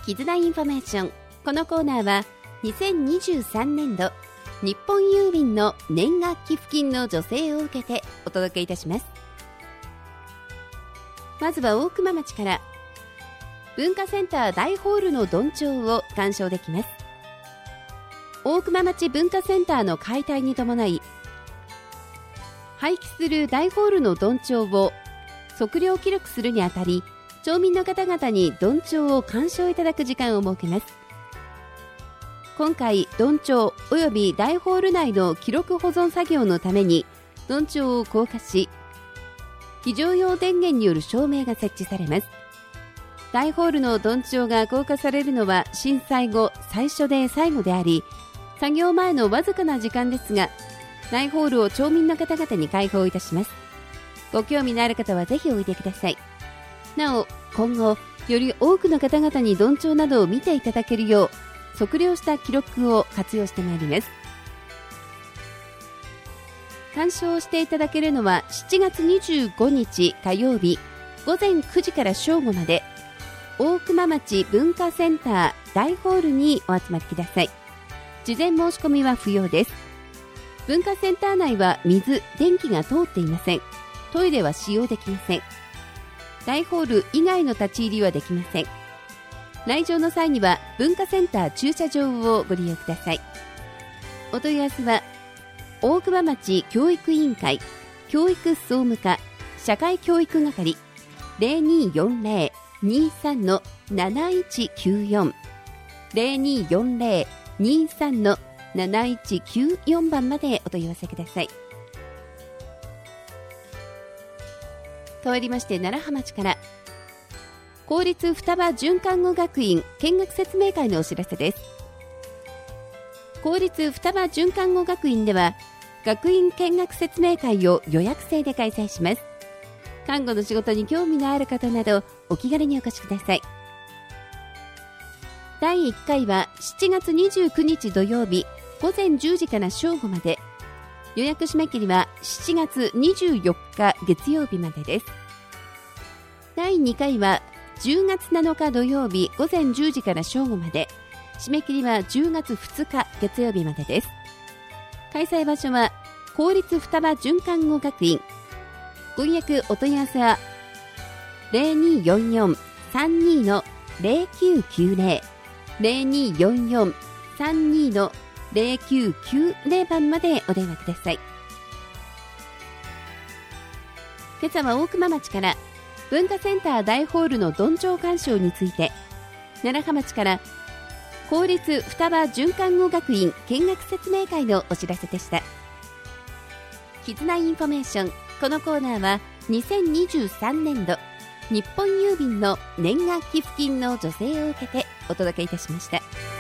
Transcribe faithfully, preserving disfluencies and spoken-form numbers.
絆インフォメーション。このコーナーはにせんにじゅうさんねんど日本郵便の年賀寄付金の助成を受けてお届けいたします。まずは大熊町から文化センター大ホールのどんちょうを鑑賞できます。大熊町文化センターの解体に伴い廃棄する大ホールのどんちょうを測量記録するにあたり、町民の方々にどんちょうを鑑賞いただく時間を設けます。今回どんちょうおよび大ホール内の記録保存作業のためにどんちょうを降下し、非常用電源による照明が設置されます。大ホールのどんちょうが降下されるのは震災後最初で最後であり、作業前のわずかな時間ですが、大ホールを町民の方々に開放いたします。ご興味のある方はぜひおいでください。なお、今後より多くの方々にどんちょうなどを見ていただけるよう測量した記録を活用してまいります。鑑賞していただけるのはしちがつにじゅうごにち火曜日ごぜんくじから正午まで、大熊町文化センター大ホールにお集まりください。事前申し込みは不要です。文化センター内は水、電気が通っていません。トイレは使用できません。大ホール以外の立ち入りはできません。来場の際には文化センター駐車場をご利用ください。お問い合わせは大熊町教育委員会教育総務課社会教育係 ゼロにーよんゼロ にーさん なないちきゅうよん ゼロにーよんゼロ にーさん なないちきゅうよん 番までお問い合わせください。変わりまして楢葉町から公立双葉准看護学院見学説明会のお知らせです。公立双葉准看護学院では学院見学説明会を予約制で開催します。看護の仕事に興味のある方などお気軽にお越しください。だいいっかいはしちがつにじゅうくにち土曜日ごぜんじゅうじから正午まで、予約締め切りはしちがつにじゅうよっか月曜日までです。だいにかいはじゅうがつなのか土曜日ごぜんじゅうじから正午まで、締め切りはじゅうがつふつか月曜日までです。開催場所は公立双葉准看護学院。ご予約お問い合わせは ゼロにーよんよん さんにー の ゼロきゅうきゅうゼロ ゼロにーよんよん さんにー のゼロきゅうきゅうゼロ番までお電話ください。今朝は大熊町から文化センター大ホールのどんちょう鑑賞について、楢葉町から公立双葉准看護学院見学説明会のお知らせでした。絆インフォメーション。このコーナーはにせんにじゅうさんねんど日本郵便の年賀寄付金の助成を受けてお届けいたしました。